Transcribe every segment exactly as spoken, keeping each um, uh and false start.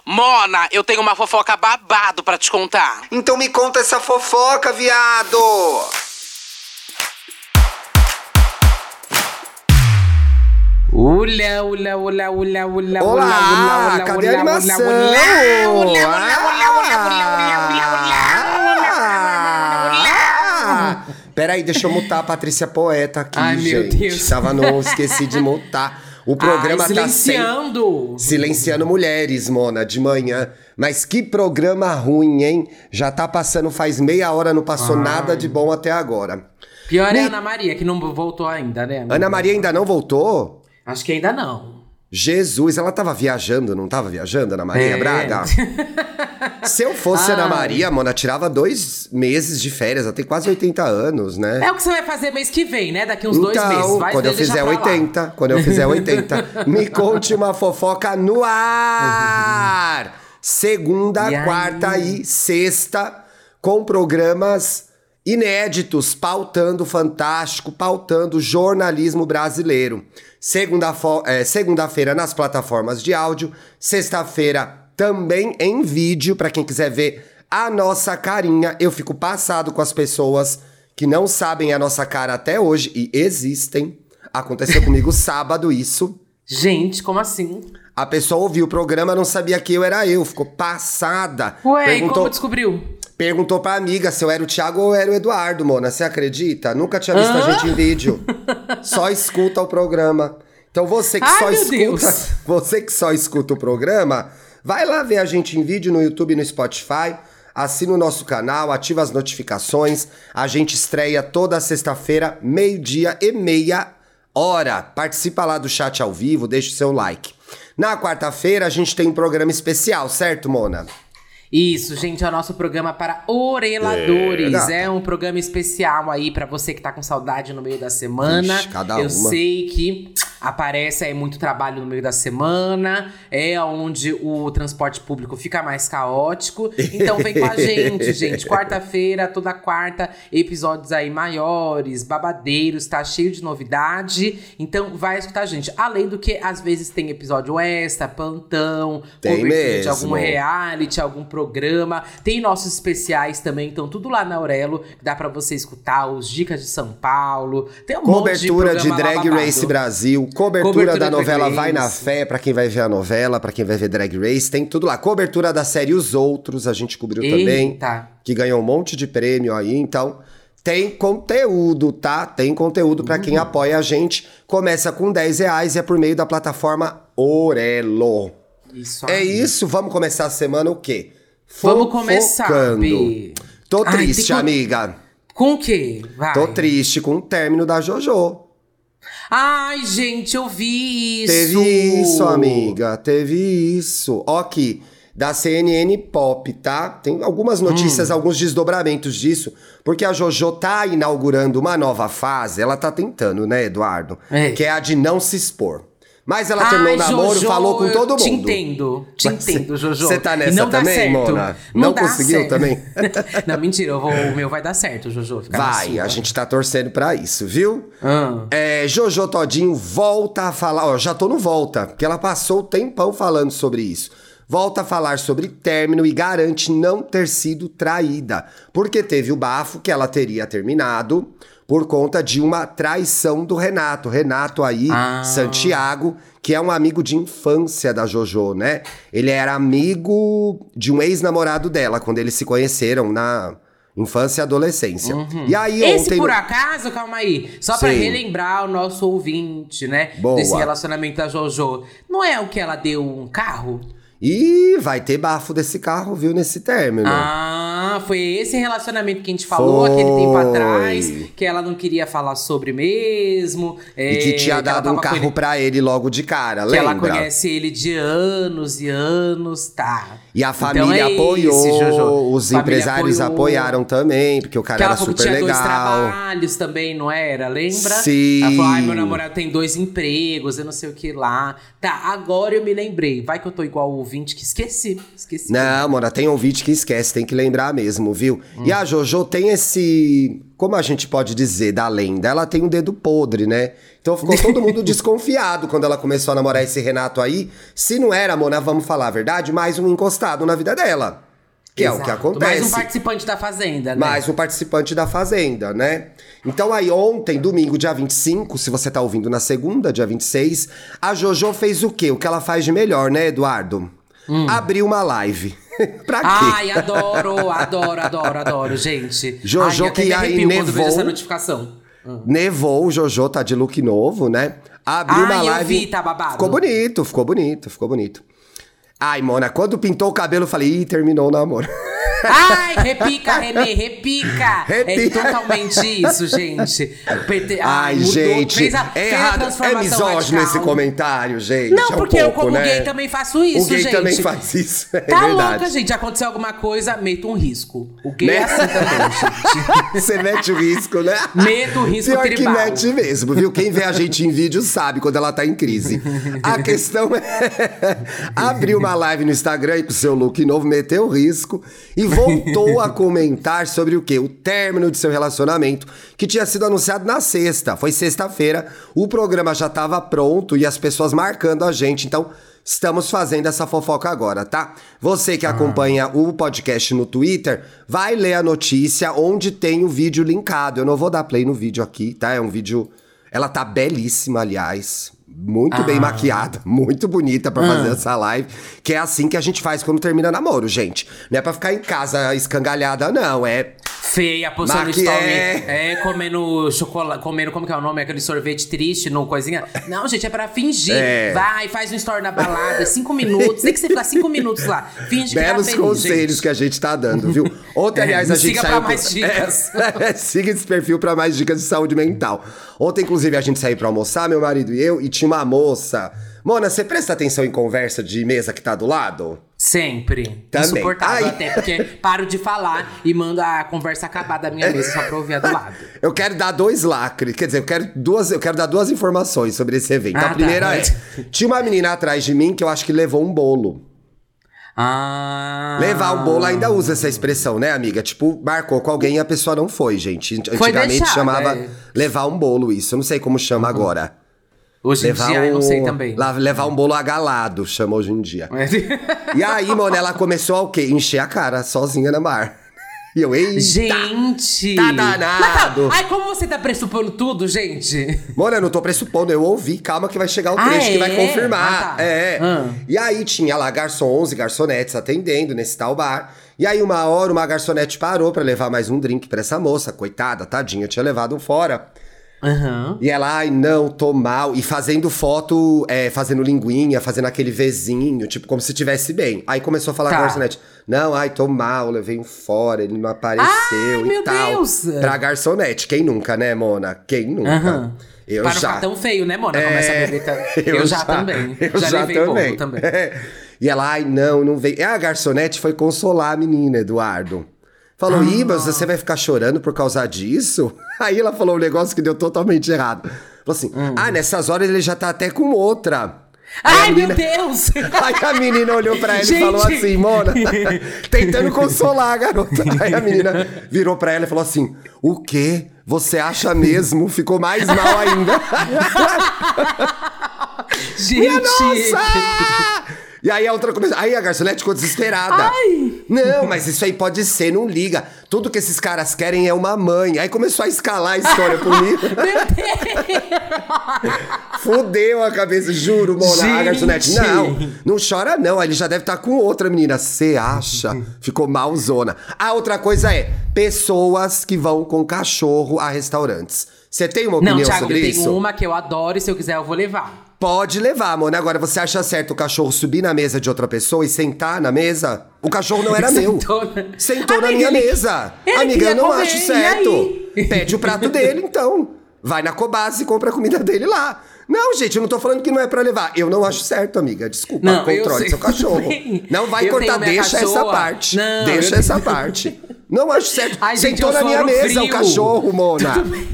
Mona, eu tenho uma fofoca babado pra te contar. Então me conta essa fofoca, viado! Ula, ula, ula, ula, ula, Olá, ula, ula, cadê ula, a animação? ula, ula, ula, ula, ula, ula, ula, ula. Peraí, deixa eu mutar a Patrícia Poeta aqui, Ai, gente. meu Deus. Tava no... Esqueci de mutar. O programa Ai, tá silenciando. sem... Silenciando mulheres, Mona, de manhã. Mas que programa ruim, hein? Já tá passando faz meia hora, não passou Ai. nada de bom até agora. Pior é Me- a Ana Maria, que não voltou ainda, né? amiga? Ana Maria ainda não voltou? Acho que ainda não. Jesus, ela tava viajando, não tava viajando, Ana Maria É. Braga? Se eu fosse Ai. Ana Maria, Mona, tirava dois meses de férias, ela tem quase oitenta anos, né? É o que você vai fazer mês que vem, né? Daqui uns dois Então, meses. Vai quando eu deixar fizer pra lá. oitenta, quando eu fizer oitenta, me conte uma fofoca no ar! Segunda, E aí? quarta e sexta, com programas inéditos, pautando o fantástico, pautando o jornalismo brasileiro. Segunda fo- é, segunda-feira nas plataformas de áudio, sexta-feira também em vídeo, pra quem quiser ver a nossa carinha. Eu fico passado com as pessoas que não sabem a nossa cara até hoje, e existem. Aconteceu comigo sábado isso. Gente, como assim? A pessoa ouviu o programa, não sabia que eu era eu, ficou passada. Ué, e perguntou, como descobriu? perguntou pra amiga se eu era o Thiago ou eu era o Eduardo, Mona. Você acredita? Nunca tinha visto Hã? a gente em vídeo. Só escuta o programa. Então você que Ai, só meu escuta, Deus. você que só escuta o programa, vai lá ver a gente em vídeo no YouTube e no Spotify. Assina o nosso canal, ativa as notificações. A gente estreia toda sexta-feira, meio-dia e meia hora. Participa lá do chat ao vivo, deixa o seu like. Na quarta-feira a gente tem um programa especial, certo, Mona? Isso, gente, é o nosso programa para oreladores. É, gata. É um programa especial aí pra você que tá com saudade no meio da semana. Vixe, cada Eu uma. sei que aparece aí muito trabalho no meio da semana. É onde o transporte público fica mais caótico. Então vem com a gente, gente. Quarta-feira, toda quarta, episódios aí maiores, babadeiros, tá cheio de novidade. Então vai escutar a gente. Além do que, às vezes tem episódio extra, plantão, Tem cobertura de mesmo. algum reality, algum programa. Tem nossos especiais também, então tudo lá na Aurelo. Dá pra você escutar os Dicas de São Paulo. Tem um Cobertura monte de, de programa lá Drag babado. Race Brasil, cobertura, Cobertura da Drag novela Race. Vai na Fé, pra quem vai ver a novela, pra quem vai ver Drag Race, tem tudo lá. Cobertura da série Os Outros, a gente cobriu também, Eita. que ganhou um monte de prêmio aí, então tem conteúdo, tá? Tem conteúdo pra Uhum. quem apoia a gente. Começa com dez reais e é por meio da plataforma Orelo. Isso É aí. isso, vamos começar a semana o quê? Vamos começar, Fofocando. Bi. Tô Ai, triste, tem co- amiga. Com o quê? Vai. Tô triste com o término da JoJo. Ai, gente, eu vi isso. Teve isso, amiga. Teve isso. Ó aqui, da C N N Pop, tá? Tem algumas notícias, Hum. alguns desdobramentos disso, porque a JoJo tá inaugurando uma nova fase, ela tá tentando, né, Eduardo? É. Que é a de não se expor. Mas ela Ai, terminou o namoro, Jojo, falou com todo eu Te mundo. entendo, te Mas entendo, Jojo. você tá E nessa não dá também, certo. Mona? Não dá conseguiu certo. também? Não, mentira, eu vou, o meu vai dar certo, Jojo. Fica na Vai, sua. a gente tá torcendo pra isso, viu? Ah. É, Jojo Todinho volta a falar, ó, já tô no volta, porque ela passou o tempão falando sobre isso. Volta a falar sobre término e garante não ter sido traída, porque teve o bafo que ela teria terminado por conta de uma traição do Renato. Renato aí, Ah. Santiago, que é um amigo de infância da JoJo, né? Ele era amigo de um ex-namorado dela, quando eles se conheceram na infância e adolescência. E aí Esse, ontem... por acaso, calma aí, só pra Sim. relembrar o nosso ouvinte, né? Boa. Desse relacionamento da JoJo. Não é o que ela deu um carro? E vai ter bafo desse carro, viu, nesse término. Ah, foi esse relacionamento que a gente falou Foi. aquele tempo atrás, que ela não queria falar sobre mesmo. E que é, tinha ela dado um tava com carro ele- pra ele logo de cara, Que lembra? ela conhece ele de anos e anos, tá. E a Então família é esse, apoiou, Jojo. os Família empresários apoiou. apoiaram também, porque o cara Que ela era falou que super tinha dois legal. trabalhos também, não era? Lembra? Sim. Ela falou, ai, meu namorado tem dois empregos, eu não sei o que lá. Tá, agora eu me lembrei. Vai que eu tô igual o ouvinte que esqueci. Esqueci. Não, mano, tem ouvinte que esquece, tem que lembrar mesmo, viu? Hum. E a Jojo tem esse... Como a gente pode dizer da lenda? Ela tem um dedo podre, né? Então ficou todo mundo desconfiado quando ela começou a namorar esse Renato aí. Se não era, Mona, vamos falar a verdade, mais um encostado na vida dela. Que Exato. É o que acontece. Mais um participante da Fazenda, né? Mais um participante da Fazenda, né? Então aí ontem, domingo, dia vinte e cinco, se você tá ouvindo na segunda, dia vinte e seis, a Jojo fez o quê? O que ela faz de melhor, né, Eduardo? Hum. Abriu uma live. Pra quê? Ai, adoro, adoro, adoro, adoro, gente. Jojo Ai, que aí nevou. Essa notificação. Hum. Nevou, o Jojo tá de look novo, né? Abriu Ai, uma live. Eu vi, tá babado. Ficou bonito, ficou bonito, ficou bonito. Ai, Mona, quando pintou o cabelo, eu falei, ih, terminou o namoro. Ai, repica, Renê, repica. repica. É totalmente isso, gente. Perte... Ai, mudou, gente, fez a, é fez errado. É misógino esse comentário, gente. Não, é um porque pouco, eu, como né? gay, também faço isso, gente. O gay gente. também faz isso, é tá verdade. louca, gente. Aconteceu alguma coisa, meto um risco. O gay né? é assim também, gente. Você mete o risco, né? Meto o risco Pior tribal. que mete mesmo, viu? Quem vê a gente em vídeo sabe quando ela tá em crise. A questão é... Abriu uma live no Instagram com seu look novo, meteu o risco e voltou a comentar sobre o quê? O término de seu relacionamento, que tinha sido anunciado na sexta. Foi sexta-feira, o programa já estava pronto e as pessoas marcando a gente, então estamos fazendo essa fofoca agora, tá? Você que acompanha o podcast no Twitter, vai ler a notícia onde tem o vídeo linkado. Eu não vou dar play no vídeo aqui, tá? É um vídeo... Ela tá belíssima, aliás. Muito ah. bem maquiada, muito bonita pra fazer ah. essa live. Que é assim que a gente faz quando termina namoro, gente. Não é pra ficar em casa escangalhada, não. É... Feia, postando Maqui... story. É... é, comendo chocolate, comendo, como que é o nome? Aquele sorvete triste, no coisinha. Não, gente, é pra fingir. É. Vai, faz um story na balada, cinco minutos. Tem que você ficar cinco minutos lá. Finge Belos que tá feliz, conselhos gente. Que a gente tá dando, viu? Ontem, aliás, é, a gente siga saiu... pra mais dicas. É, siga esse perfil pra mais dicas de saúde mental. Ontem, inclusive, a gente saiu pra almoçar, meu marido e eu, e tinha uma moça... Mona, você presta atenção em conversa de mesa que tá do lado? Sempre. Também. Insuportável Ai. até, porque paro de falar e mando a conversa acabar da minha mesa só pra ouvir a do lado. Eu quero dar dois lacres, quer dizer, eu quero, duas, eu quero dar duas informações sobre esse evento. Ah, a primeira tá. é, tinha uma menina atrás de mim que eu acho que levou um bolo. Ah. Levar um bolo, ainda usa essa expressão, né, amiga? Tipo, marcou com alguém e a pessoa não foi, gente. Antigamente deixada, chamava é. levar um bolo isso, eu não sei como chama uhum. agora. Hoje levar em dia, um, eu não sei também. Levar um bolo agalado, chama hoje em dia. E aí, mano, ela começou a o quê? Encher a cara, sozinha na mar. E eu, eita! Gente! Tá danado! Mas, ai, como você tá pressupondo tudo, gente? Mano, eu não tô pressupondo, eu ouvi. Calma que vai chegar o trecho ah, que é? vai confirmar. Ah, tá. É. Ah. E aí tinha lá garçons e garçonetes atendendo nesse tal bar. E aí uma hora uma garçonete parou pra levar mais um drink pra essa moça. Coitada, tadinha, tinha levado um fora. Uhum. E ela, ai, não, tô mal. E fazendo foto, é, fazendo linguinha, fazendo aquele Vzinho, tipo, como se estivesse bem. Aí começou a falar tá. com a garçonete. Não, ai, tô mal, levei um fora, ele não apareceu ai, e meu tal. Deus. Pra garçonete, quem nunca, né, Mona? Quem nunca? Uhum. Eu Para já. não ficar tão feio, né, Mona? É... Começa a beber. T- eu, eu já, já também. Eu já, já levei também. bolo também. É. E ela, ai, não, não veio. E a garçonete foi consolar a menina, Eduardo. Falou, ah. ih, mas você vai ficar chorando por causa disso? Aí ela falou um negócio que deu totalmente errado. Falou assim, hum. ah, nessas horas ele já tá até com outra. Aí ai, menina... meu Deus! Aí a menina olhou pra ela Gente. e falou assim, Mona, tentando consolar a garota. Aí a menina virou pra ela e falou assim, o quê? Você acha mesmo? Ficou mais mal ainda. Gente! Nossa! E aí a outra começou. Aí a garçonete ficou desesperada. Ai. Não, mas isso aí pode ser, não liga. Tudo que esses caras querem é uma mãe. Aí começou a escalar a história por mim. Meu Deus! Fudeu a cabeça, juro, Mona. Gente. A garçonete, não, não chora não. Ele já deve estar com outra menina. Você acha? Ficou malzona. A outra coisa é, pessoas que vão com cachorro a restaurantes. Você tem uma opinião não, Thiago, sobre eu isso? Não, tenho uma que eu adoro e se eu quiser eu vou levar. Pode levar, Mona. Agora, você acha certo o cachorro subir na mesa de outra pessoa e sentar na mesa? O cachorro não era meu. Sentou na, Sentou na Amiga, minha ele- mesa. ele Amiga, eu queria não comer, acho e certo. aí? Pede o prato dele, então. Vai na Cobase e compra a comida dele lá. Não, gente, eu não tô falando que não é pra levar. Eu não acho certo, amiga. Desculpa, Não, eu controle sei seu cachorro. também. Não vai Eu cortar, tenho minha deixa essa cachorra. parte. Não, deixa eu essa tenho- parte. Não acho certo. Ai, gente, Sentou eu na minha soro mesa frio. o cachorro, Mona. Tudo bem.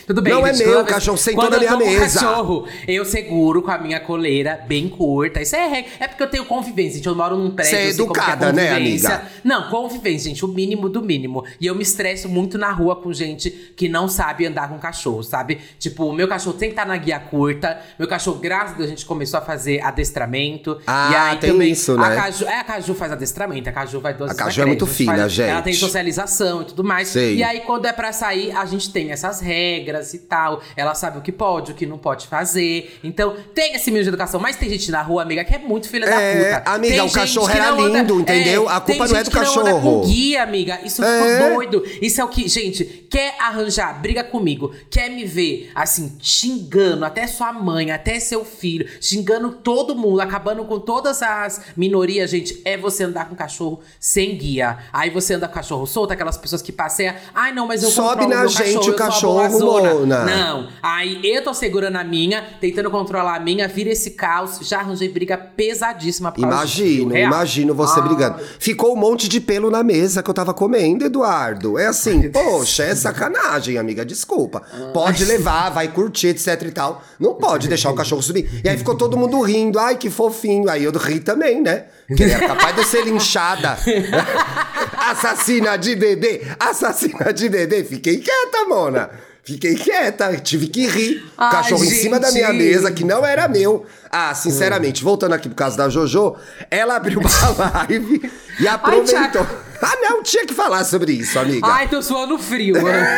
Tudo bem, Não é gente, meu, toda o vez- cachorro sentou quando na minha eu tô com mesa. cachorro, eu seguro com a minha coleira bem curta. Isso é regra. É porque eu tenho convivência, gente. Eu moro num prédio, Você é eu sei como que é educada, né, convivência. amiga? Não, convivência, gente. O mínimo do mínimo. E eu me estresso muito na rua com gente que não sabe andar com cachorro, sabe? Tipo, o meu cachorro tem que estar na guia curta. Meu cachorro, graças a Deus, a gente começou a fazer adestramento. Ah, e aí tem também, isso, a né? Caju, é, a Caju faz adestramento. A Caju vai duas A vezes Caju na é muito creche, fina, faz- Ela gente. tem socialização e tudo mais. Sei. E aí, quando é pra sair, a gente tem essas regras e tal. Ela sabe o que pode, o que não pode fazer. Então, tem esse mínimo de educação. Mas tem gente na rua, amiga, que é muito filha É, da puta. amiga, Tem o gente cachorro que era não anda- lindo, entendeu? A culpa tem não é gente do que não anda cachorro. com guia, amiga. Isso É. ficou doido. Isso é o que, gente, quer arranjar briga comigo, quer me ver, assim, xingando até sua mãe, até seu filho, xingando todo mundo, acabando com todas as minorias, gente, é você andar com cachorro sem guia. Aí você anda com cachorro solto, aquelas pessoas que passeiam. Ai, não, mas eu Sobe controlo na meu gente cachorro, o eu sou a cachorro, boazona. Mona. Não. Aí eu tô segurando a minha, tentando controlar a minha, vira esse caos. Já arranjei briga pesadíssima por causa disso, Imagino, real. imagino você Ai. brigando. Ficou um monte de pelo na mesa que eu tava comendo, Eduardo. É assim, poxa, é sacanagem, amiga, desculpa. Pode levar, vai curtir, etc e tal. Não pode deixar o cachorro subir. E aí ficou todo mundo rindo, ai, que fofinho. Aí eu ri também, né? Que era capaz de eu ser linchada. Assassina de bebê, assassina de bebê. Fiquei quieta, Mona. Fiquei quieta, tive que rir. O Ai, cachorro em cima da gente. minha mesa, que não era meu. Ah, sinceramente, voltando aqui pro caso da Jojo, ela abriu uma live e aproveitou. Ah, não, tinha que falar sobre isso, amiga. Ai, tô suando frio.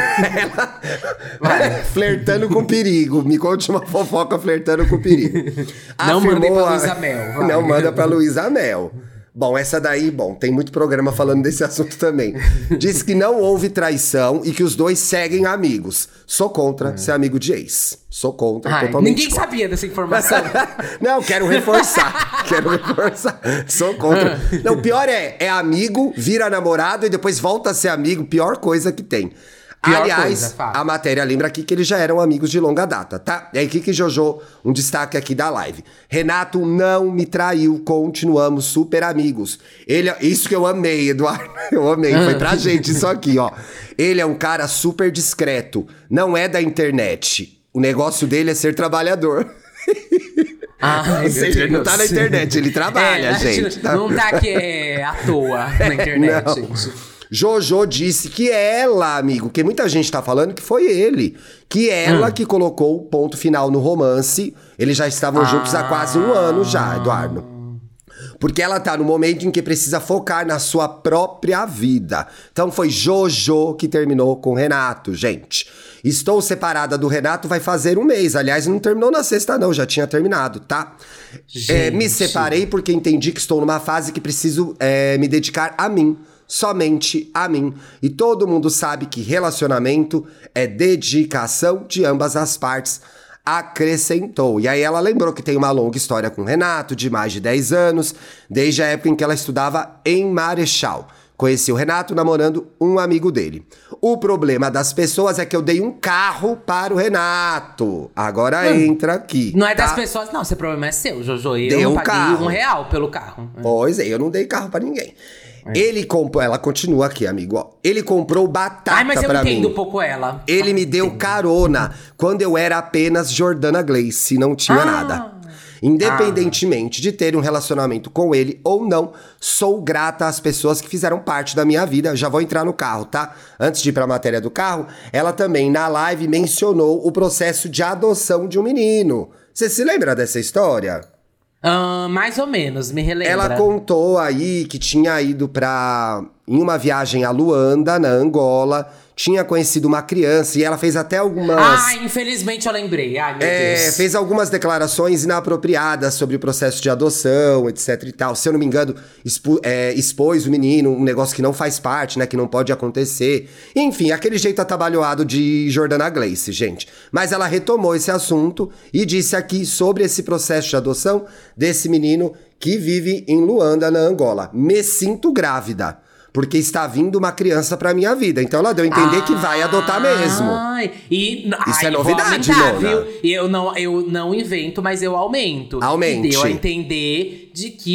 Ela... flertando com perigo. Me conte uma fofoca flertando com perigo. Não Afirmou mandem pra a- Luísa Mel, vai. Não manda pra Luísa Mel. Bom, essa daí, bom, tem muito programa falando desse assunto também. Diz que não houve traição e que os dois seguem amigos. Sou contra ser amigo de ex. Sou contra, Ai, totalmente ninguém contra. sabia dessa informação. Não, quero reforçar. Quero reforçar. Sou contra. Não, o pior é, é amigo, vira namorado e depois volta a ser amigo. Pior coisa que tem. Pior Aliás, coisa, Fábio. a matéria lembra aqui que eles já eram amigos de longa data, tá? É aqui que Jojo, um destaque aqui da live. Renato não me traiu, continuamos super amigos. Ele, isso que eu amei, Eduardo. Eu amei, foi pra gente isso aqui, ó. Ele é um cara super discreto, não é da internet. O negócio dele é ser trabalhador. Ai, Ou seja, ele não tá na internet, ele trabalha, É, a gente. tá? Não tá aqui é, à toa na internet, Não. gente. Jojo disse que ela, amigo, que muita gente tá falando que foi ele, que ela que colocou o ponto final no romance. Eles já estavam juntos há quase um ano já, Eduardo. Porque ela tá no momento em que precisa focar na sua própria vida. Então foi Jojo que terminou com o Renato, gente. Estou separada do Renato vai fazer um mês. Aliás, não terminou na sexta não, já tinha terminado, tá? É, me Gente. separei porque entendi que estou numa fase que preciso é, me dedicar a mim. Somente a mim. E todo mundo sabe que relacionamento é dedicação de ambas as partes. Acrescentou. E aí ela lembrou que tem uma longa história com o Renato, de mais de dez anos, desde a época em que ela estudava em Marechal. Conheci o Renato namorando um amigo dele. O problema das pessoas é que eu dei um carro para o Renato. Agora entra aqui. Não é das tá? pessoas, não. Esse problema é seu, Jojo. Eu Deu não o paguei carro. um real pelo carro. Pois é, eu não dei carro pra ninguém. Ele comprou, ela continua aqui, amigo, ó. Ele comprou batata Ai, mas eu pra entendo mim. um pouco ela. Ele me deu carona quando eu era apenas Jordana Gleice, não tinha Ah. nada. Independentemente de ter um relacionamento com ele ou não, sou grata às pessoas que fizeram parte da minha vida. Já vou entrar no carro, tá? Antes de ir pra matéria do carro, ela também na live mencionou o processo de adoção de um menino. Você se lembra dessa história? Ah, mais ou menos, me relembra. Ela contou aí que tinha ido pra... em uma viagem a Luanda, na Angola, tinha conhecido uma criança e ela fez até algumas... Ah, infelizmente eu lembrei. Ai, meu É, Deus. fez algumas declarações inapropriadas sobre o processo de adoção, etc e tal. Se eu não me engano, expu- é, expôs o menino, um negócio que não faz parte, né, que não pode acontecer. Enfim, aquele jeito atabalhoado de Jordana Gleice, gente. Mas ela retomou esse assunto e disse aqui sobre esse processo de adoção desse menino que vive em Luanda, na Angola. Me sinto grávida. Porque está vindo uma criança pra minha vida. Então ela deu a entender que vai adotar mesmo. Ai, e, Isso ai, é novidade, vou aumentar, Mona. viu? E eu não, eu não invento, mas eu aumento. Aumente. E deu a entender de que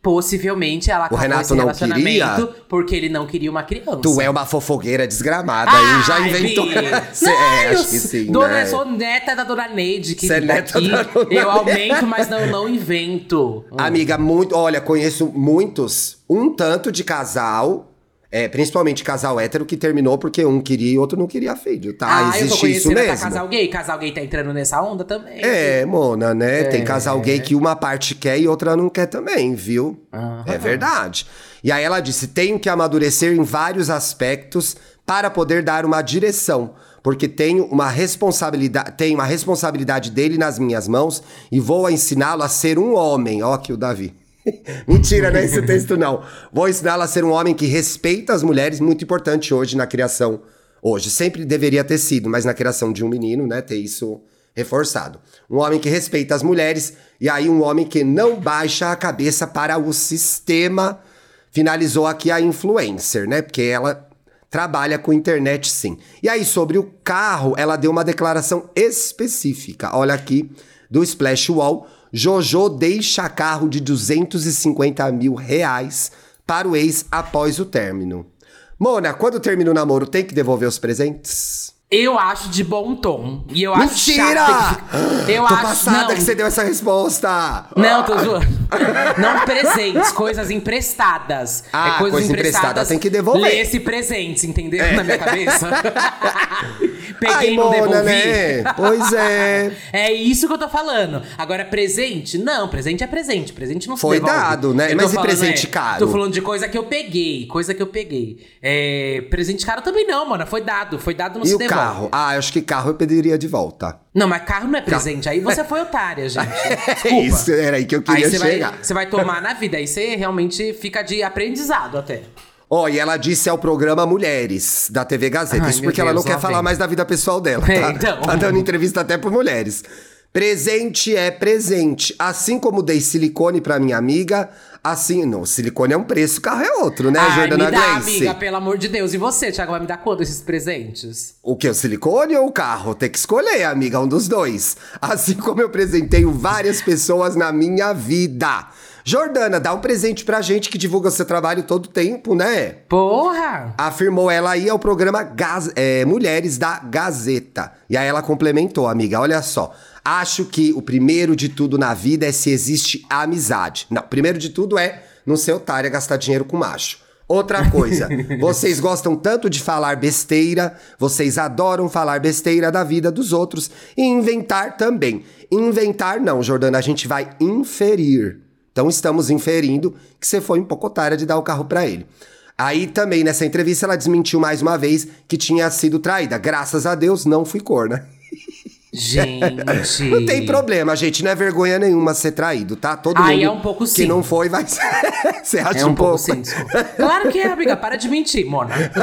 possivelmente ela acabou Renato esse não relacionamento queria? porque ele não queria uma criança. Tu é uma fofoqueira desgramada Ai, e já inventou. Cê, é, acho que sim, dona, né? Eu sou neta da dona Neide, que Cê é neta aqui da dona eu Neide. aumento, mas não, não invento. Hum. Amiga, muito. Olha, conheço muitos, um tanto de casal, é, principalmente casal hétero, que terminou porque um queria e outro não queria filho, tá? Ah, eu tô Existe isso conhecendo até mesmo. casal gay. Casal gay tá entrando nessa onda também. É, Mona, né? É. Tem casal gay que uma parte quer e outra não quer também, viu? Aham. É verdade. E aí ela disse: tenho que amadurecer em vários aspectos para poder dar uma direção. Porque tenho uma responsabilidade, tenho uma responsabilidade dele nas minhas mãos e vou ensiná-lo a ser um homem. Ó, que o Davi. Mentira, não é esse texto, não. Vou ensiná-lo a ser um homem que respeita as mulheres, muito importante hoje na criação. Hoje, sempre deveria ter sido, mas na criação de um menino, né, ter isso reforçado. Um homem que respeita as mulheres e aí um homem que não baixa a cabeça para o sistema. Finalizou aqui a influencer, né, porque ela trabalha com internet, sim. E aí, sobre o carro, ela deu uma declaração específica. Olha aqui, do Splash Wall. Jojo deixa carro de duzentos e cinquenta mil reais para o ex após o término. Mona, quando termina o namoro, tem que devolver os presentes? Eu acho de bom tom. E eu Mentira! acho chato que... Eu Tô acho, passada não. que você deu essa resposta. Não, tô zoando. Não presentes, coisas emprestadas. Ah, é coisas coisa emprestada emprestadas. tem que devolver. Lê-se presentes, entendeu? É. Na minha cabeça. Peguei Ai, e não Mona, devolvi. né? Pois é. É isso que eu tô falando. Agora, presente? Não, presente é presente. Presente não se Foi devolve. dado, né? Eu tô Mas e falando, presente é, caro? Tô falando de coisa que eu peguei. Coisa que eu peguei. É, presente caro também não, mano. Foi dado. Foi dado, não E se o devolve. carro? Ah, eu acho que carro eu pediria de volta. Não, mas carro não é presente. Aí você foi otária, gente. Desculpa. Isso, era aí que eu queria Aí você vai, chegar. você vai tomar na vida. Aí você realmente fica de aprendizado até. Ó, e ela disse ao programa Mulheres, da T V Gazeta. Ai, Isso meu porque ela Deus, não quer lá falar vem. mais da vida pessoal dela, tá? É, então. Tá dando entrevista até por mulheres. Presente é presente. Assim como dei silicone pra minha amiga, assim... Não, silicone é um preço, carro é outro, né, Ai, Jordana me dá, Grace? amiga, pelo amor de Deus. E você, Thiago, vai me dar quando esses presentes? O que? O silicone ou o carro? Tem que escolher, amiga, um dos dois. Assim como eu presenteio várias pessoas na minha vida. Jordana, dá um presente pra gente que divulga seu trabalho todo tempo, né? Porra! Afirmou ela aí ao programa Gaz- é, Mulheres da Gazeta. E aí ela complementou, amiga, olha só. Acho que o primeiro de tudo na vida é se existe amizade. Não, primeiro de tudo é não ser otária, gastar dinheiro com macho. Outra coisa, vocês gostam tanto de falar besteira, vocês adoram falar besteira da vida dos outros e inventar também. Inventar não, Jordana, a gente vai inferir. Então estamos inferindo que você foi um pouco otária de dar o carro pra ele. Aí também nessa entrevista ela desmentiu mais uma vez que tinha sido traída. Graças a Deus não fui corna. Gente. Não tem problema, gente. Não é vergonha nenhuma ser traído, tá? Todo Aí mundo é um pouco que sim. não foi vai ser. Você acha É um, um pouco pouco? sim, desculpa. Claro que é, amiga. Para de mentir, Mona. Ai,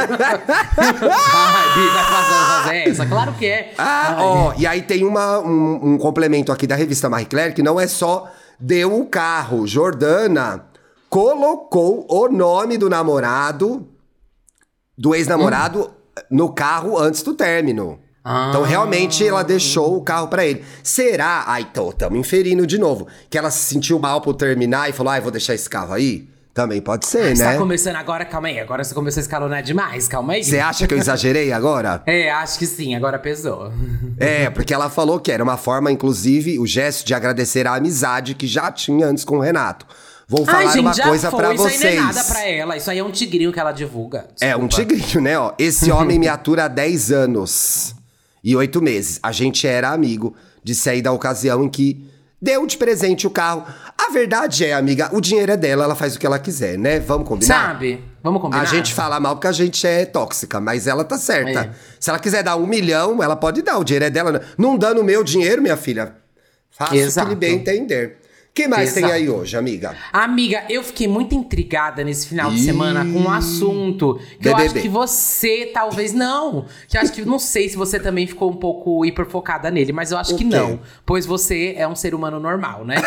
Bi, vai fazer, fazer essa. Claro que é. Ah, Ai. ó, e aí tem uma, um, um complemento aqui da revista Marie Claire, que não é só deu o carro. Jordana colocou o nome do namorado, do ex-namorado, hum. no carro antes do término. Ah. Então, realmente, ela deixou o carro pra ele. Será? Ai, então, tamo inferindo de novo. Que ela se sentiu mal por terminar e falou, ai, vou deixar esse carro aí? Também pode ser, Você né? tá começando agora, calma aí. Agora você começou a escalonar demais, calma aí. Você acha que eu exagerei agora? É, acho que sim, agora pesou. É, porque ela falou que era uma forma, inclusive, o gesto de agradecer a amizade que já tinha antes com o Renato. Vou falar Ai, gente, uma já coisa foi, pra isso vocês. aí não é nada pra ela, isso aí é um tigrinho que ela divulga. É, um Desculpa. tigrinho, né? Ó, esse homem me atura há dez anos e oito meses. A gente era amigo. Disse aí da ocasião em que deu de presente o carro. A verdade é, amiga, o dinheiro é dela, ela faz o que ela quiser, né? Vamos combinar? Sabe? Vamos combinar? A gente fala mal porque a gente é tóxica, mas ela tá certa. É. Se ela quiser dar um milhão, ela pode dar, o dinheiro é dela. Não dando o meu dinheiro, minha filha, faça o Exato. que lhe bem entender. O que mais Exato. tem aí hoje, amiga? Amiga, eu fiquei muito intrigada nesse final de Ih, semana com um assunto que eu B B B. acho que você talvez não. Que eu acho que não sei se você também ficou um pouco hiperfocada nele, mas eu acho O que quê? não. Pois você é um ser humano normal, né?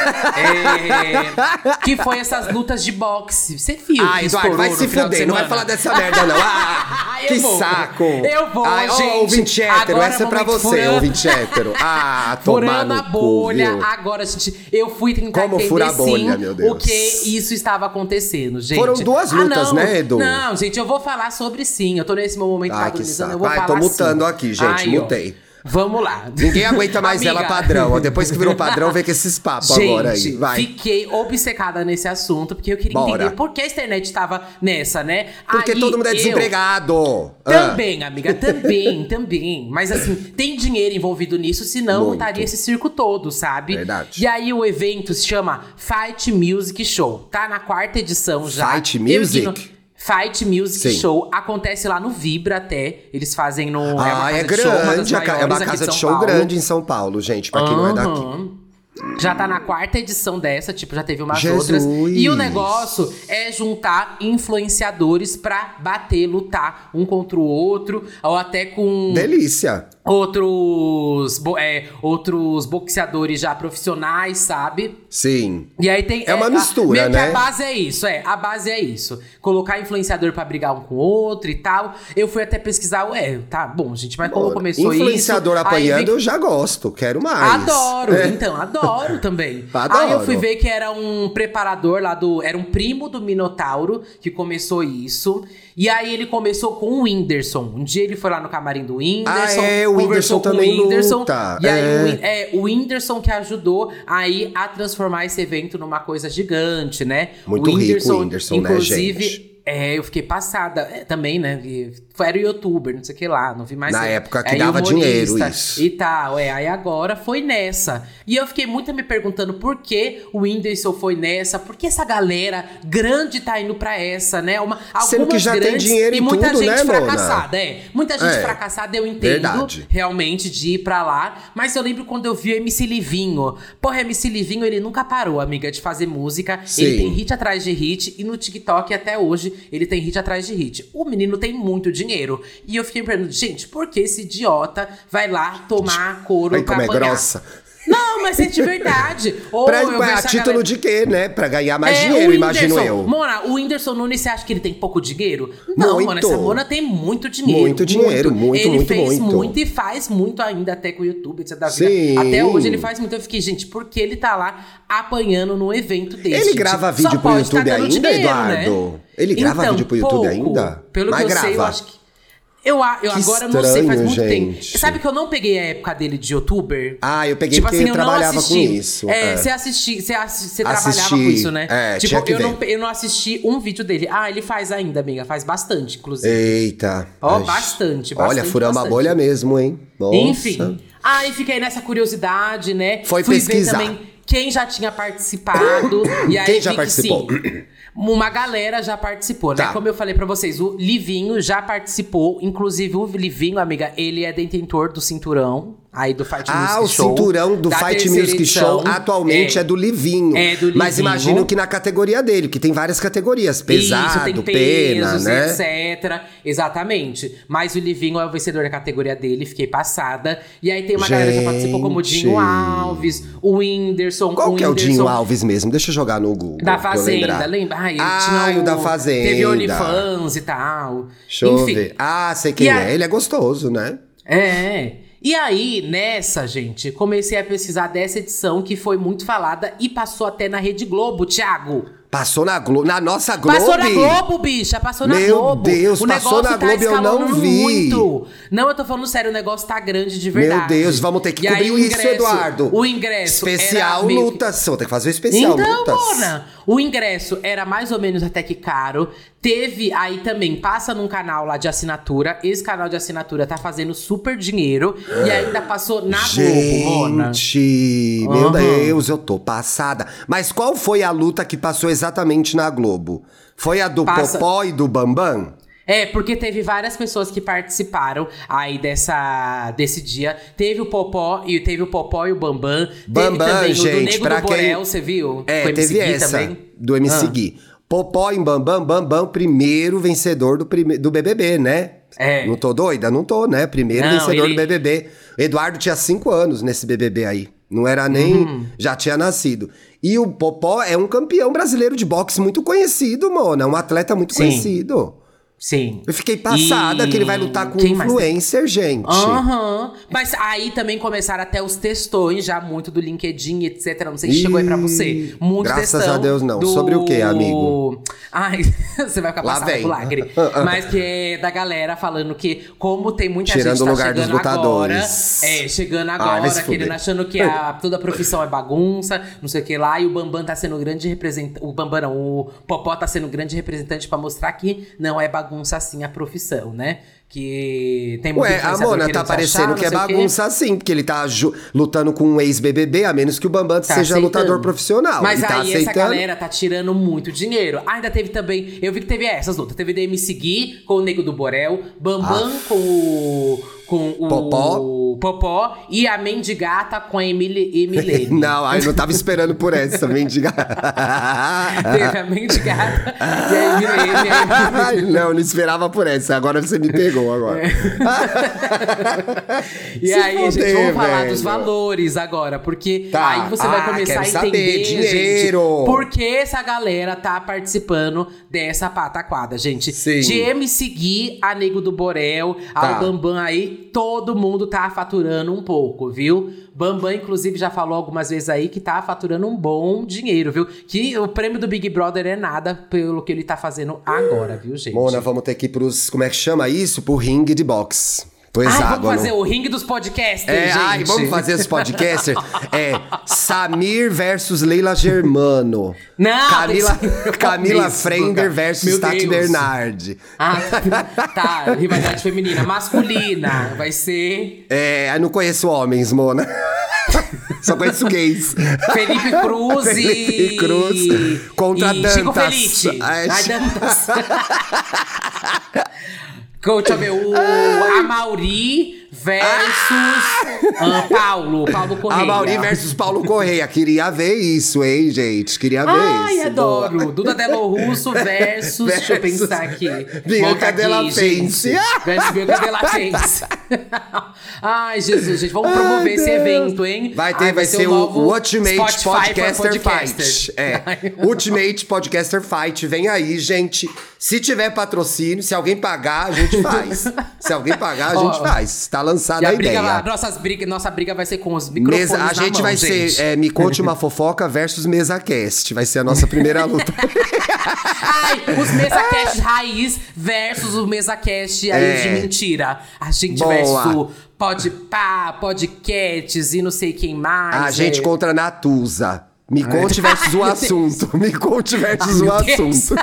É, que foi essas lutas de boxe. Você viu? Ah, que Eduardo, estourou vai no se final de fuder, não vai semana? falar dessa merda, não. Ah, Eu que vou. saco. Eu vou, Ai, ó, gente. ouvinte hétero, Agora essa é pra momento você, furando- ouvinte hétero. Ah, tomar Furando no a bolha. cu, viu? Agora, gente, eu fui tentar Como entender, furar a bolha, sim, meu Deus. o que isso estava acontecendo, gente. Foram duas Ah, lutas, não, né, Edu? Não, gente, eu vou falar sobre sim. Eu tô nesse meu momento Ai, que padronizando, saco. eu vou Ai, falar tô mutando sim. aqui, gente, Ai, ó, mutei. Vamos lá. Ninguém aguenta mais Amiga. ela padrão. Depois que virou padrão, vem com esses papos Gente, agora aí. Vai. fiquei obcecada nesse assunto, porque eu queria Bora. entender por que a internet tava nessa, né? Porque Aí todo mundo é eu- desempregado. Também, amiga, também, também. Mas assim, tem dinheiro envolvido nisso, senão não Muito. estaria esse circo todo, sabe? Verdade. E aí o evento se chama Fight Music Show. Tá na quarta edição já. Fight Eu Music? igno- Fight Music Sim. Show. Acontece lá no Vibra até. Eles fazem no. Ah, uma é casa de show, uma das grande. a ca- é uma maiores aqui casa de São show Paulo. grande em São Paulo, gente. Pra quem não é daqui. Aham. Já tá na quarta edição dessa, tipo, já teve umas Jesus. outras. E o negócio é juntar influenciadores pra bater, lutar um contra o outro, ou até com Delícia. outros, bo- é, outros boxeadores já profissionais, sabe? Sim. E aí tem. É uma a- mistura, meio que né? a base é isso, é. A base é isso. Colocar influenciador pra brigar um com o outro e tal. Eu fui até pesquisar, ué, tá bom, gente, mas como começou isso. Influenciador aí apanhando, vi- eu já gosto. Quero mais. Adoro, É. então, adoro também. Adoro. Aí eu fui ver que era um preparador lá do. Era um primo do Minotauro que começou isso. E aí ele começou com o Whindersson. Um dia ele foi lá no camarim do Whindersson. Ah, é, o conversou Whindersson com também o Whindersson. luta. E aí É. o, Whin- é, o Whindersson que ajudou aí a transformar esse evento numa coisa gigante, né? Muito o rico o Whindersson, né, inclusive, gente? É, eu fiquei passada é, também, né? E era youtuber, não sei o que lá, não vi mais. Na nada. época que Aí dava humorista dinheiro, isso. E tal, é. Aí agora foi nessa. E eu fiquei muito me perguntando por que o Whindersson foi nessa, por que essa galera grande tá indo pra essa, né? Uma, Sendo algumas que já tem grandes dinheiro e e muita tudo, gente né, Mona? fracassada, é. Muita gente É. fracassada, eu entendo Verdade. realmente de ir pra lá. Mas eu lembro quando eu vi o M C Livinho. Porra, M C Livinho, ele nunca parou, amiga, de fazer música. Sim. Ele tem hit atrás de hit. E no TikTok, até hoje, ele tem hit atrás de hit. O menino tem muito dinheiro. E eu fiquei me perguntando, gente, por que esse idiota vai lá tomar couro Ai, pra como é apanhar? grossa. Não, mas é de verdade. Ou Pra, eu vejo a essa título galera- de quê, né? Pra ganhar mais É, dinheiro, o imagino Whindersson. eu. Mona, o Whindersson Nunes, você acha que ele tem pouco dinheiro? Não, Muito. mano, essa Mona tem muito dinheiro. Muito dinheiro, muito, Ele muito, fez muito. e faz muito ainda até com o YouTube, etc. da vida. Sim. Até hoje ele faz muito. Eu fiquei, gente, por que ele tá lá apanhando num evento desse? Ele gente? grava Só vídeo pro pode tá YouTube dando ainda, dinheiro, Eduardo? né? Ele grava Então, vídeo pro YouTube pouco. ainda? Pelo Mas que eu sei, eu grava. acho que... Eu, a- eu Que agora não sei, faz estranho, muito gente. tempo. Sabe que eu não peguei a época dele de youtuber? Ah, eu peguei Tipo porque assim, eu eu não trabalhava assisti. com isso. É, é. você assisti, você, assi- você trabalhava Assisti. com isso, né? É, tipo, tinha que eu, não, ver. eu não assisti um vídeo dele. Ah, ele faz ainda, amiga. Faz bastante, inclusive. Eita. Ó, Ai, bastante, Olha, bastante, furamos a bastante. bolha mesmo, hein? Nossa. Enfim. Aí fiquei nessa curiosidade, né? Foi Fui pesquisar. ver também quem já tinha participado. e aí Quem já vi que participou? sim, uma galera já participou, né? Tá. Como eu falei pra vocês, o Livinho já participou. Inclusive, o Livinho, amiga, ele é detentor do cinturão. Aí do Fight Ah, Music o Show. cinturão do da Fight terceira Music edição. Show atualmente é, do Livinho. É do Mas Livinho. imagino que na categoria dele, que tem várias categorias. Pesado, Isso, tem pena, pesos, né? etcétera. Exatamente. Mas o Livinho é o vencedor da categoria dele, fiquei passada. E aí tem uma galera que já participou, como o Dinho Gente. Alves, o Whindersson. Qual o que é o Whindersson Dinho Alves mesmo? Deixa eu jogar no Google. Da pra eu Fazenda, lembrar. lembra? Ai, ele Ah, tinha o da Fazenda. Teve OnlyFans e tal. Deixa eu Enfim. ver. Ah, sei quem E é. a- Ele é gostoso, né? É. E aí, nessa, gente, comecei a pesquisar dessa edição que foi muito falada e passou até na Rede Globo, Thiago. Passou na Globo. Na nossa Globo. Passou na Globo, bicha, passou na Meu Globo. Deus, o passou negócio na tá Globo, eu não escalonando vi. muito. Não, eu tô falando sério, o negócio tá grande de verdade. Meu Deus, vamos ter que E aí, cobrir o isso, ingresso- Eduardo. O ingresso Especial era meio que- lutas. Vou ter que fazer o especial Então, lutas. Mona, o ingresso era mais ou menos até que caro. Teve aí também, passa num canal lá de assinatura. Esse canal de assinatura tá fazendo super dinheiro. E ainda passou na Globo, Mona. Gente, meu Aham. Deus, eu tô passada. Mas qual foi a luta que passou exatamente na Globo? Foi a do Passa- Popó e do Bambam? É, porque teve várias pessoas que participaram aí dessa, desse dia. Teve o Popó e teve o Popó e o Bambam. Bambam, teve também o do gente, Nego pra do quem- Borel, você viu? É, Com o M C teve Gui essa também. do M C Ah. Gui. Popó e Bambam, Bambam, primeiro vencedor do, prime... do B B B, né? É. Não tô doida? Não tô, né? Primeiro Não, vencedor ele- do B B B. Eduardo tinha cinco anos nesse B B B aí. Não era nem... Uhum. Já tinha nascido. E o Popó é um campeão brasileiro de boxe muito conhecido, Mona. Um atleta muito Sim. conhecido. Sim. Eu fiquei passada E que ele vai lutar com quem mais tem? influencer, gente. Aham. Mas aí também começaram até os textões, já muito do LinkedIn, etcétera. Não sei se Ih, chegou aí pra você. Muito graças textão a Deus não. do- Sobre o quê, amigo? Ai, você vai ficar Lá passada vem. por lagre. Mas que é da galera falando que, como tem muita Tirando gente o tá lugar dos chegando agora. lutadores. É, chegando Ah, vai agora, se querendo, fuder. achando que a, toda a profissão é bagunça, não sei o que lá. E o Bambam tá sendo grande representante. O Bambam não, o Popó tá sendo grande representante pra mostrar que não é bagunça assim a profissão, né? Que tem muito Ué, a influenciador Mona querendo tá se achar, parecendo não que é sei o quê. bagunça assim, porque ele tá ju- lutando com um ex-B B B, a menos que o Bambam Tá seja aceitando. lutador profissional. Mas e tá aí essa aceitando. galera tá tirando muito dinheiro. Ainda teve também, eu vi que teve essas lutas. Teve da M C Gui com o Nego do Borel, Bambam com o com o Popó. Popó e a Mendigata com a Emile, Emilene. Não, ai, eu não tava esperando por essa, mendiga. Teve a Mendigata e a Emilene. Ai, não, não esperava por essa. Agora você me pegou agora. E Se aí, gente, fuder, vamos falar velho. dos valores agora, porque Tá. aí você Ah, vai começar quero a saber, entender, dinheiro. gente, por que essa galera tá participando dessa pataquada, gente. Sim. De M C Gui a Nego do Borel, Tá. ao Bambam aí, todo mundo tá faturando um pouco, viu? Bambam, inclusive, já falou algumas vezes aí que tá faturando um bom dinheiro, viu? Que o prêmio do Big Brother é nada pelo que ele tá fazendo agora, viu, gente? Mona, vamos ter que ir pros. Como é que chama isso? Pro ringue de boxe. Pro Ai, hexágono. vamos fazer o ringue dos podcasters, É, gente. ai, vamos fazer os podcasters. É Samir versus Leila Germano. Não, Camila, tem que ser- Camila Isso, Frender Guga. versus Meu Tati Deus. Bernardi. Ah, tá, rivalidade feminina. Masculina, vai ser É, eu não conheço homens, Mona. Só conheço gays. Felipe Cruz e... Felipe Cruz contra e Dantas. Chico Felice. Ai, Ai, Chi- Dantas. Deixa eu ver, o Amauri versus ah, Paulo, Paulo Correia. A Mauri versus Paulo Correia. Queria ver isso, hein, gente? Queria ver Ai, isso. adoro. Boa. Duda Delo Russo versus... Deixa eu Versus pensar aqui. Bianca Volta aqui, Della gente. Fence. Versus Bianca Della Fence. Ai, Jesus, gente. Vamos promover Ai, esse Deus. evento, hein? Vai ter, Ai, vai ser o novo Ultimate Spotify for Podcaster podcasters. Fight. É, Ultimate Podcaster Fight. Vem aí, gente. Se tiver patrocínio, se alguém pagar, a gente faz. Se alguém pagar, a gente Ó, faz. Tá lançada E a, a briga, ideia. lá, nossas briga, nossa briga vai ser com os microfones Mesa, a na gente mão, vai gente. ser é, Me Conte Uma Fofoca versus MesaCast. Vai ser a nossa primeira luta. Ai, os MesaCast raiz versus o MesaCast aí É. de mentira. A gente Boa. versus Podpah, Podcasts e não sei quem mais. A gente é. contra a Natuza. Me conte versus o Ai, Deus. assunto. Me conte versus Ai, o meu Deus. assunto.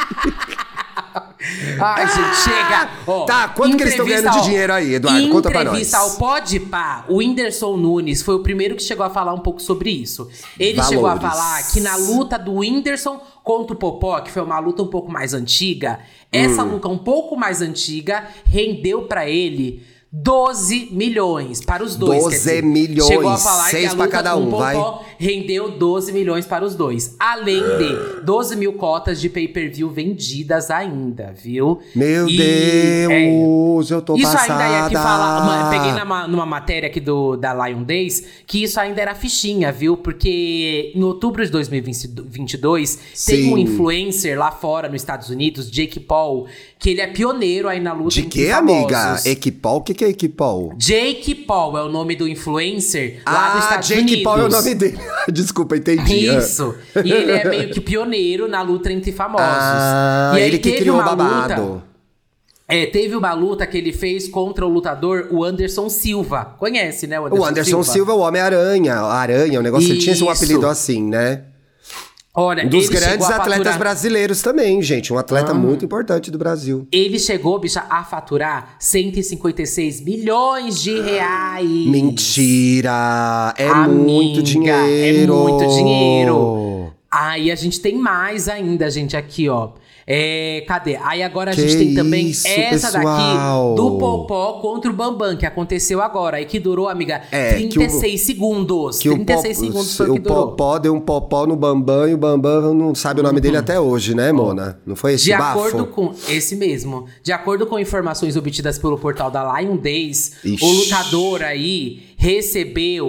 Ai, gente, chega! Ó, Tá, quanto que eles estão entrevista ganhando de ao- dinheiro aí, Eduardo? Conta pra nós. Entrevista ao Podpah, o Whindersson Nunes foi o primeiro que chegou a falar um pouco sobre isso. Ele Valores. chegou a falar que na luta do Whindersson contra o Popó, que foi uma luta um pouco mais antiga, essa Hum. luta um pouco mais antiga rendeu pra ele doze milhões para os dois. doze quer dizer, milhões, Chegou a falar seis que a pra luta cada com um, o Popó vai. rendeu doze milhões para os dois. Além de doze mil cotas de pay-per-view vendidas ainda, viu? Meu E, é, Deus, eu tô isso passada. ainda é que fala. Uma, peguei numa, numa matéria aqui do, da Lion Days que isso ainda era fichinha, viu? Porque em outubro de dois mil e vinte e dois tem Sim. um influencer lá fora nos Estados Unidos, Jake Paul, que ele é pioneiro aí na luta De entre que, famosos. amiga? Equipol? O que, que é Equipol? Jake Paul é o nome do influencer lá dos Ah, Estados Jake Unidos. Paul é o nome dele. Desculpa, entendi. Isso. E ele é meio que pioneiro na luta entre famosos. Ah, e aí ele que teve criou o uma babado. luta- É, teve uma luta que ele fez contra o lutador, o Anderson Silva. Conhece, né, o Anderson, O Anderson Silva, é o Homem-Aranha. Aranha, o negócio, ele tinha um Isso. apelido assim, né? Olha, Um dos ele chegou grandes a atletas faturar- brasileiros também, gente. Um atleta Ah. muito importante do Brasil. Ele chegou, bicha, a faturar cento e cinquenta e seis milhões de reais. Mentira! É Amiga, muito dinheiro! É muito dinheiro. Aí a gente tem mais ainda, gente, aqui, ó. É, cadê? Aí agora a Que gente tem também isso, essa pessoal? daqui do Popó contra o Bambam, que aconteceu agora. E que durou, amiga, É, trinta e seis segundos. Que o, trinta e seis pop- segundos foi o o que durou. Popó deu um popó no Bambam e o Bambam não sabe o nome dele até hoje, né, Mona? Não foi esse De bafo? acordo com... Esse mesmo. De acordo com informações obtidas pelo portal da Lion Days, Ixi. o lutador aí recebeu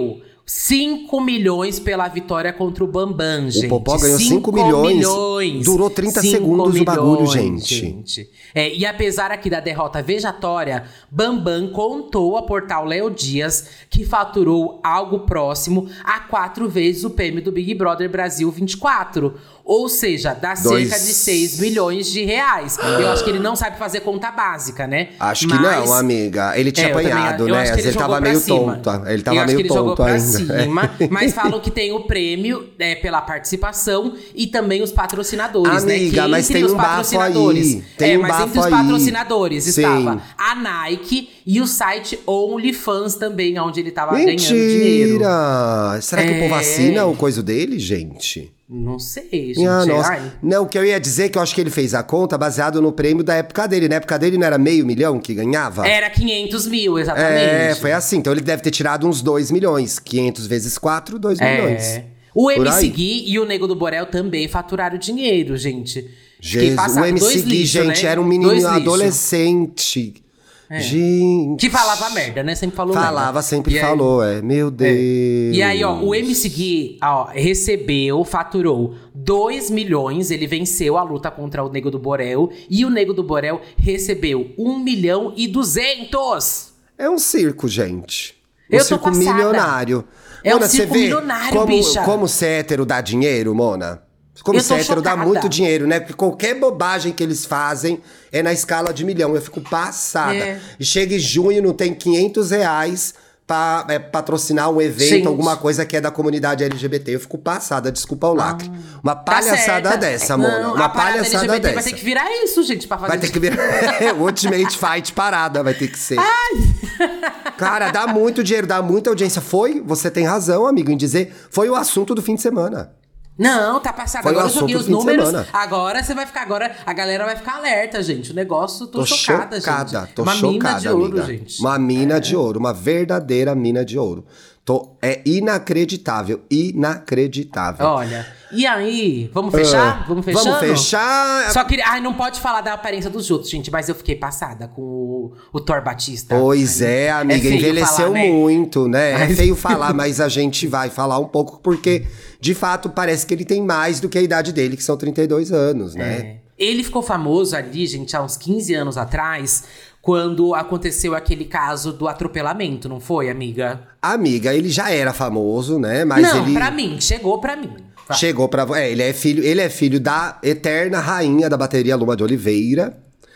cinco milhões pela vitória contra o Bambam, gente. O Popó ganhou cinco milhões. milhões. Durou trinta segundos o bagulho, gente. gente. É, e apesar aqui da derrota vejatória, Bambam contou a portal Léo Dias que faturou algo próximo a quatro vezes o prêmio do Big Brother Brasil vinte e quatro. Ou seja, dá Dois... cerca de seis milhões de reais. Ah. Eu acho que ele não sabe fazer conta básica, né? Acho que Mas... não, amiga. Ele tinha é, apanhado, também, né? Ele, ele tava meio cima. tonto. Ele tava eu meio acho que ele tonto jogou pra ainda. cima. Mas falam que tem o prêmio é, pela participação e também os patrocinadores, amiga, né? Que mas tem um bafo aí. Tem é, um mas bafo entre os aí. patrocinadores Sim. estava a Nike e o site OnlyFans também, onde ele tava Mentira. ganhando dinheiro. Mentira! Será que é... o povo assina o coisa dele, gente? Não sei, gente. Ah, nossa. Não, o que eu ia dizer é que eu acho que ele fez a conta baseado no prêmio da época dele. Na época dele não era meio milhão que ganhava? Era quinhentos mil, exatamente. É, foi assim. Então ele deve ter tirado uns dois milhões. quinhentos vezes quatro, dois é. milhões. O M C Gui e o Nego do Borel também faturaram dinheiro, gente. Jesus, o M C Gui, gente, né? Era um menino adolescente. É. Gente. Que falava merda, né? Sempre falou merda. Falava, sempre e falou, aí, é. Meu Deus. É. E aí, ó, o M C Gui, ó, recebeu, faturou dois milhões. Ele venceu a luta contra o Nego do Borel. E o Nego do Borel recebeu um milhão e duzentos. É um circo, gente. Um Eu circo tô passada. milionário. É Mona, um circo você vê milionário, como, bicha. Como ser hétero dá dinheiro, Mona? Como ser hétero dá muito dinheiro, né? Porque qualquer bobagem que eles fazem é na escala de milhão. Eu fico passada. É. E chega em junho, não tem quinhentos reais pra é, patrocinar um evento, gente. Alguma coisa que é da comunidade L G B T. Eu fico passada, desculpa o lacre. Ah, uma palhaçada tá dessa, Mona. Não, uma palhaçada L G B T dessa. Vai ter que virar isso, gente, pra fazer Vai ter que virar Ultimate Fight parada, vai ter que ser. Ai. Cara, dá muito dinheiro, dá muita audiência. Foi, você tem razão, amigo, em dizer, foi o assunto do fim de semana. Não, tá passado. Foi agora eu joguei os números. Agora você vai ficar. Agora a galera vai ficar alerta, gente. O negócio, tô, tô chocada, chocada, gente. Tô uma chocada, mina de ouro, amiga. gente. Uma mina é. de ouro, uma verdadeira mina de ouro. Tô, é inacreditável, inacreditável. Olha, e aí, vamos fechar? Uh, vamos fechar? Vamos fechar. Só que, ai, não pode falar da aparência dos outros, gente, mas eu fiquei passada com o, o Thor Batista. Pois é, amiga, é envelheceu falar, muito, né? né? É feio falar, mas a gente vai falar um pouco, porque, de fato, parece que ele tem mais do que a idade dele, que são trinta e dois anos, né? É. Ele ficou famoso ali, gente, há uns quinze anos atrás, quando aconteceu aquele caso do atropelamento, não foi, amiga? Amiga, ele já era famoso, né? Mas não, ele... pra mim, chegou pra mim. Chegou pra... É, ele é filho, ele é filho da eterna rainha da bateria Luma de Oliveira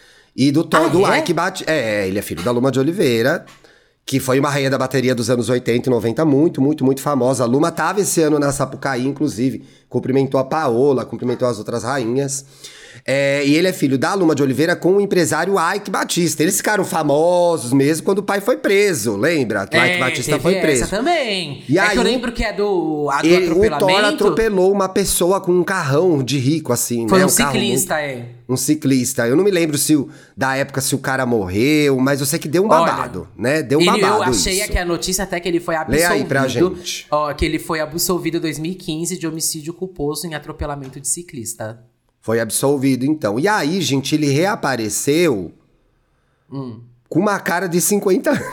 e do Tom, ah, do é? Ike Batista. É, ele é filho da Luma de Oliveira, que foi uma rainha da bateria dos anos oitenta e noventa, muito, muito, muito famosa. A Luma tava esse ano na Sapucaí, inclusive, cumprimentou a Paola, cumprimentou as outras rainhas. É, e ele é filho da Luma de Oliveira com o empresário Ike Batista. Eles ficaram famosos mesmo quando o pai foi preso, lembra? Que o é, Ike Batista foi preso. Essa também. E é aí, que eu lembro que é do, a do ele, atropelamento. O Thor atropelou uma pessoa com um carrão de rico, assim. Foi né? um, um ciclista, muito, é. Um ciclista. Eu não me lembro se o, da época se o cara morreu, mas eu sei que deu um babado, Olha, né? Deu um ele, babado Eu achei isso. aqui a notícia até que ele foi absolvido. Lê aí pra gente. Ó, que ele foi absolvido em dois mil e quinze de homicídio culposo em atropelamento de ciclista. Foi absolvido, então. E aí, gente, ele reapareceu hum. com uma cara de cinquenta anos.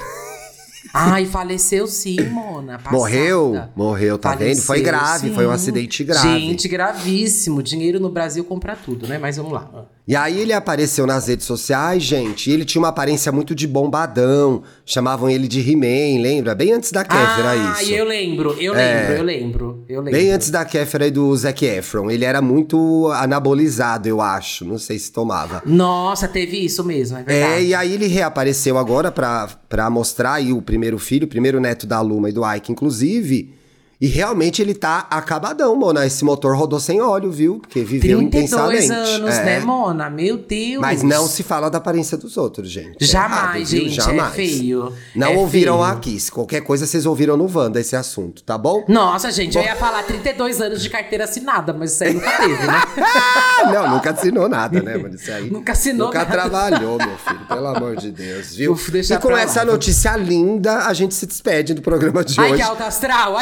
Ai, faleceu sim, Mona. Passada. Morreu? Morreu, tá faleceu, vendo? Foi grave, sim. Foi um acidente grave. Gente, gravíssimo. Dinheiro no Brasil compra tudo, né? Mas vamos lá. E aí ele apareceu nas redes sociais, gente, e ele tinha uma aparência muito de bombadão. Chamavam ele de He-Man, lembra? Bem antes da Kéfera, ah, isso. Ah, eu lembro, eu lembro, é, eu lembro, eu lembro. Bem antes da Kéfera e do Zac Efron. Ele era muito anabolizado, eu acho. Não sei se tomava. Nossa, teve isso mesmo, é verdade. É, e aí ele reapareceu agora pra, pra mostrar aí o primeiro filho, o primeiro neto da Luma e do Ike, inclusive. E realmente ele tá acabadão, Mona. Esse motor rodou sem óleo, viu? Porque viveu intensamente. trinta e dois anos, é. né, Mona? Meu Deus. Mas não se fala da aparência dos outros, gente. Jamais, é errado, gente. Jamais. É feio. Não é ouviram feio. aqui. Se qualquer coisa, vocês ouviram no Wanda esse assunto, tá bom? Nossa, gente, bom. eu ia falar trinta e dois anos de carteira assinada, mas isso aí nunca teve, né? Não, nunca assinou nada, né, mano? Isso aí. Nunca assinou nunca nada. Nunca trabalhou, meu filho. Pelo amor de Deus, viu? Uf, deixa e com essa lá. notícia linda, a gente se despede do programa de Ai, hoje. Ai, que alto astral. Ai, que, que alto astral.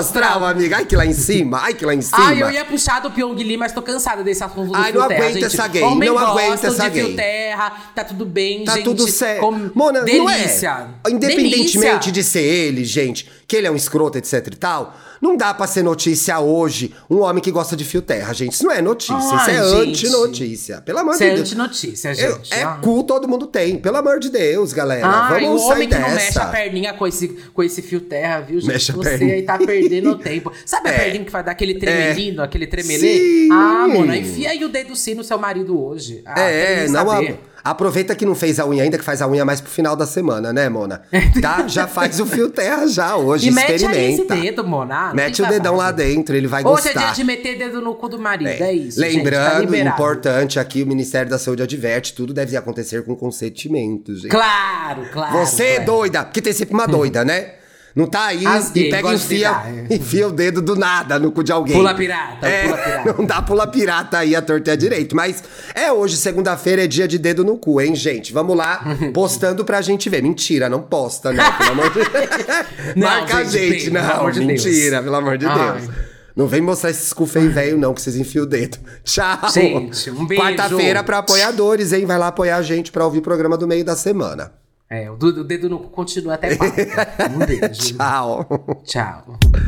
astral, amiga. Ai, que lá em cima. Ai, que lá em cima. Ai, eu ia puxar do Pyong Lee, mas tô cansada desse assunto do Ai, fio não terra, aguento gente. essa gay, Homem não gostam aguento essa de fio gay. terra, tá tudo bem, Tá gente. tudo certo. Com... Mona, delícia. não é? Independentemente delícia. de ser ele, gente, que ele é um escroto, etc e tal, não dá pra ser notícia hoje um homem que gosta de fio terra, gente. Isso não é notícia, Ai, isso é gente. antinotícia. Pelo amor Isso de é Deus. antinotícia, Eu- gente. É Ah. cu, todo mundo tem. Pelo amor de Deus, galera. Ai, Vamos o sair homem que dessa. não mexe a perninha com esse, com esse fio terra, viu, gente? Mexe a Você perninha. aí tá perdendo o tempo. Sabe a É. perninha que faz dar aquele tremelinho, aquele tremelê? Sim. Ah, mona, enfia aí o dedo sim no seu marido hoje. Ah, É, quero nem não, saber. amor. Aproveita que não fez a unha ainda, que faz a unha mais pro final da semana, né, Mona? Tá? Já faz o fio terra já hoje, E mete aí esse experimenta. dedo, mona. Ah, não Mete tem o dedão lá babado. dentro, ele vai Hoje gostar. é dia de meter dedo no cu do marido, é, isso, gente, tá Lembrando, liberado. importante aqui, o Ministério da Saúde adverte, tudo deve acontecer com consentimento, gente. Claro, claro. Você é claro. doida, porque tem sempre uma doida, né? Não tá aí As e gays pega e gostam de enfia, dar, é. enfia o dedo do nada no cu de alguém. Pula pirata, É, pula pirata. não dá pula pirata aí a torta e a direito. Mas é hoje, segunda-feira, é dia de dedo no cu, hein, gente? Vamos lá, postando pra gente ver. Mentira, não posta, né? Pelo amor de Deus. Não, Marca a gente, gente, bem, pelo não. amor de Deus. Mentira, pelo amor de Ai. Deus. Não vem mostrar esses cu feio velho, não, que vocês enfiam o dedo. Tchau. Gente, um beijo. Quarta-feira pra apoiadores, hein? Vai lá apoiar a gente pra ouvir o programa do meio da semana. É, o do- o dedo no cu continua até quarta. Um beijo. Tchau. Tchau.